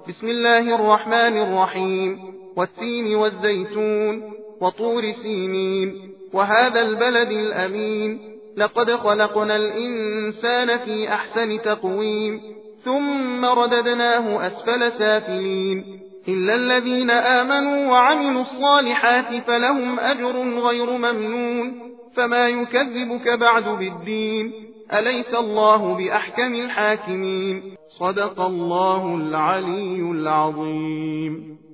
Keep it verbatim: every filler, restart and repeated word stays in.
بسم الله الرحمن الرحيم والتين والزيتون وطور سينين وهذا البلد الأمين لقد خلقنا الإنسان في أحسن تقويم ثم رددناه أسفل سافلين إلا الذين آمنوا وعملوا الصالحات فلهم أجر غير ممنون فما يكذبك بعد بالدين أليس الله بأحكم الحاكمين صدق الله العلي العظيم.